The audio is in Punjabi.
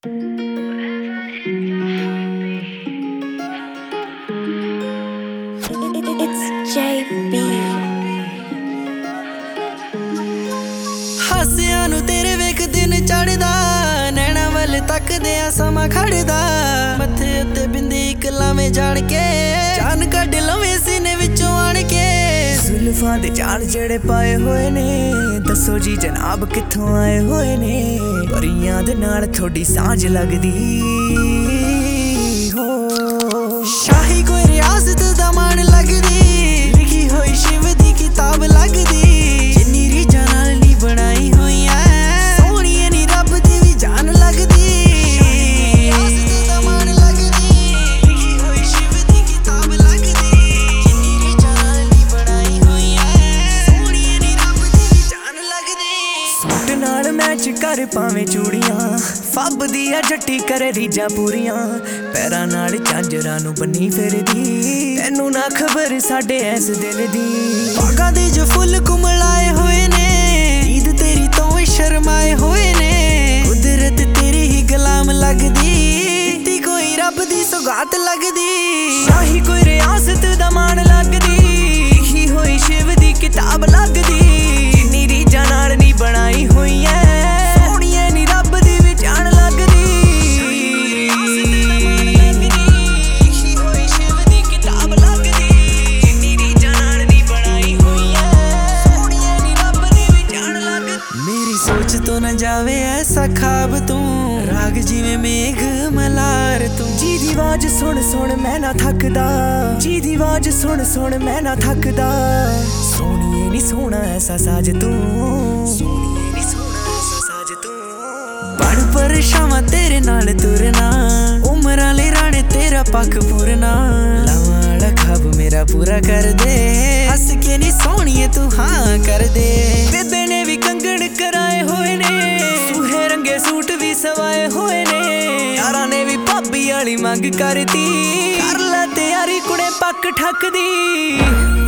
It's JB। ਹਾਸਿਆਂ ਨੂੰ ਤੇਰੇ ਵੇਖ ਦਿਨ ਚੜਦਾ, ਨੈਣਾ ਵੱਲ ਤੱਕਦੇ ਆ ਸਮਾਂ ਖੜਦਾ। ਮੱਥੇ ਉੱਤੇ ਬਿੰਦੀ ਇੱਕ ਲਾਵੇਂ ਜਾਣ ਕੇ, ਜਾਨ ਕੱਢ ਲਵੇਂ ਸੀਨੇ ਵਿੱਚੋਂ ਆਣ ਕੇ। ਜ਼ੁਲਫਾਂ ਦੇ ਜਾਲ ਜਿਹੜੇ ਪਾਏ ਹੋਏ ਨੇ, ਦੱਸੋ ਜੀ ਜਨਾਬ ਕਿੱਥੋਂ ਆਏ ਹੋਏ ਨੇ। ਪਰੀਆਂ ਦੇ ਨਾਲ ਥੋੜੀ ਸਾਂਝ ਲੱਗਦੀ ਹੋ, ਸ਼ਾਹੀ ਕੋਈ ਰਿਆਸਤ ਦਾ ਮਾਣ ਲੱਗਦੀ। ਲਿਖੀ ਹੋਈ ਸ਼ਿਵ ਦੀ ਕਿਤਾਬ ਲੱਗਦੀ, ਜਿੰਨੀ ਰੀਝਾਂ ਨਾਲ ਨੀ ਬਣਾਈ ਹੋਈ ਐ, ਸੋਹਣੀਏ ਨੀ ਰੱਬ ਦੀ ਵੀ ਜਾਨ ਲੱਗਦੀ। ਰਿਆਸਤ ਦਾ ਮਾਣ ਲੱਗਦੀ, ਲਿਖੀ ਹੋਈ ਸ਼ਿਵ ਦੀ ਕਿਤਾਬ ਲੱਗਦੀ, ਜਿੰਨੀ ਰੀਝਾਂ ਨਾਲ ਨੀ ਬਣਾਈ ਹੋਈ ਐ, ਸੋਹਣੀਏ ਨੀ ਰੱਬ ਦੀ ਵੀ ਜਾਨ ਲੱਗਦੀ। ਸੂਟ ਨਾਲ ਮੈਚ ਕਰ ਪਾਵੇਂ ਚੂੜੀਆਂ, ਫੱਬਦੀ ਆ ਜੱਟੀ ਕਰੇ ਰੀਝਾਂ ਪੂਰੀਆਂ। ਪੈਰਾਂ ਨਾਲ ਝਾਂਜਰਾਂ ਨੂੰ ਬੰਨੀ ਫਿਰਦੀ, ਤੈਨੂੰ ਨਾ ਖਬਰ ਸਾਡੇ ਐਸ ਦਿਲ ਦੀ। ਬਾਗਾਂ ਦੇ ਜੋ ਫੁੱਲ ਕੁਮਲਾਏ ਹੋਏ ਨੇ, ਈਦ ਤੇਰੀ ਤੋਂ ਵੀ ਸ਼ਰਮਾਏ ਹੋਏ ਨੇ। ਕੁਦਰਤ ਤੇਰੀ ਹੀ ਗੁਲਾਮ ਲੱਗਦੀ, ਦਿੱਤੀ ਕੋਈ ਰੱਬ ਦੀ ਸੁਗਾਤ ਲੱਗਦੀ। ਸ਼ਾਹੀ ਕੋਈ ਰਿਆਸਤ ਦਾ ਮਾਣ ਲੱਗਦੀ, ਲਿਖੀ ਹੋਈ ਸ਼ਿਵ ਦੀ ਕਿਤਾਬ ਲੱਗਦੀ, ਜਿੰਨੀ ਰੀਝਾਂ ਨਾਲ ਨੀ ਬਣਾਈ ਹੋਈ ਐ, ਸੋਹਣੀਏ ਨੀ ਰੱਬ ਦੀ ਵੀ ਜਾਨ ਲੱਗਦੀ। सोच तो न जावे ऐसा ख्वाब तू, राग जिवें मेघ मलार तू। जी दी आवाज सुन सुन मैं ना थकदा, जी दी आवाज सुन सुन मैं ना थकदा। सोहणीए नी सोहना ऐसा साज तू, सोहणीए नी सोहना ऐसा साज तू। बड़ परेशान तेरे नाल तुरना, उमरां ले राणे तेरा पक पूरना। लावां वाला ख्वाब मेरा पूरा कर दे, हस के नी सोहणीए तू हाँ कर दे। बेबे ने भी कंगण कराए होए ने, सूहे रंगे सूट भी सवाए होए ने। यारां ने भी भाभी वाली मंग करती, कर लै तैयारी कुड़े पक ठक दी।